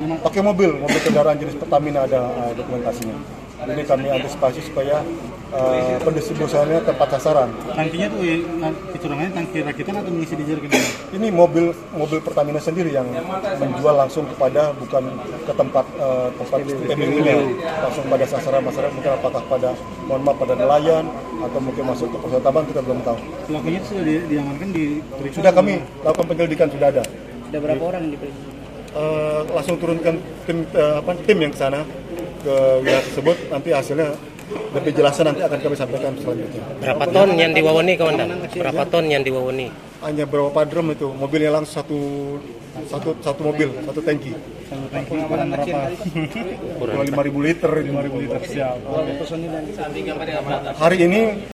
Pakai mobil kendaraan jenis Pertamina ada dokumentasinya. Ini kami antisipasi supaya pendistribusiannya tepat sasaran. Tangkinya tuh kecurangannya tangki rakitan atau mengisi diesel gitu? Ini mobil Pertamina sendiri yang menjual langsung kepada bukan ke tempat PBU-nya, langsung pada sasaran masyarakat, mungkin apakah pada pada nelayan atau mungkin masuk ke pertambangan, kita belum tahu. Pelakunya sudah diamankan Sudah kami lakukan penyelidikan, sudah ada. Ada berapa orang yang diperiksa? Langsung turunkan tim yang ke sana ke wilayah tersebut, nanti hasilnya lebih jelasnya nanti akan kami sampaikan selanjutnya. Berapa ton yang diwawani, Komandan? Berapa ton yang diwawani? Hanya berapa drum itu, mobilnya langsung satu mobil, satu tangki. Satu tangki kurang berapa? Kurang 5.000 liter. 5.000 liter, siap. Hari ini